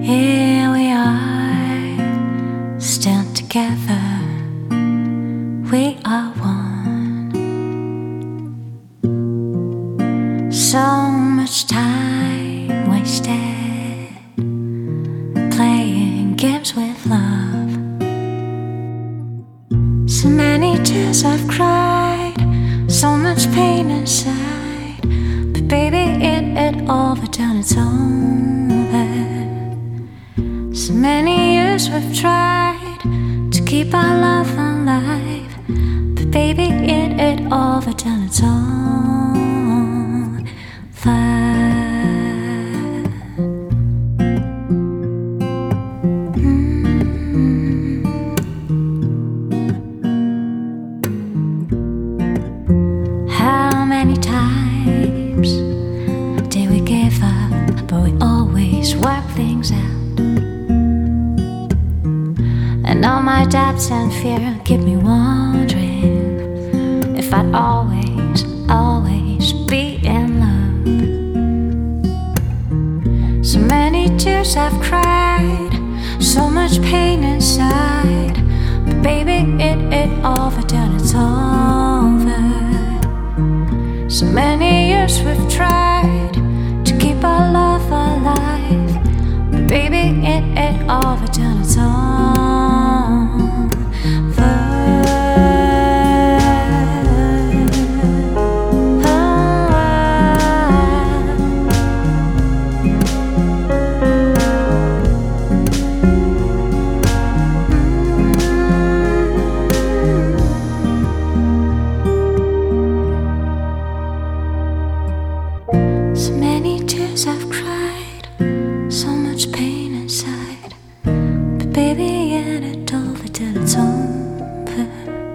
Here we are, still together. We are one. So much time wasted playing games with love. So many tears I've cried, so much pain inside. But baby, it overdone, it's over. So many years we've tried to keep our love alive. But baby, it overdone, it's over. How many times did we give up? But we always work things out. And all my doubts and fear keep me wondering if I'd always be in love. So many tears I've cried, so much pain inside. But baby, it overdone, it's over. So many years we've tried to keep our love alive. But baby, it overdone, it's over. So many tears I've cried, so much pain inside. But baby, it overdone, it's over.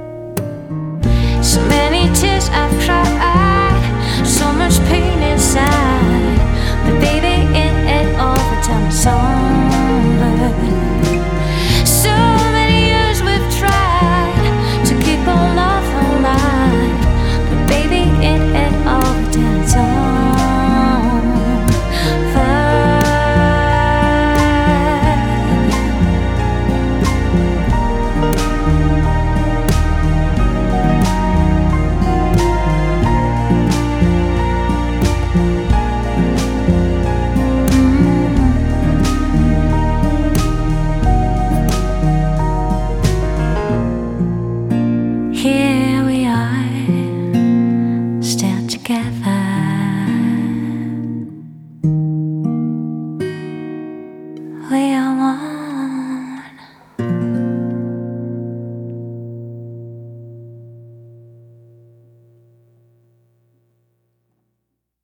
So many tears I've cried, so much pain inside. But baby, it overdone, it's over. So many years we've tried to keep our love alive. But baby, it overdone, it's over. Here we are, still together. We are one.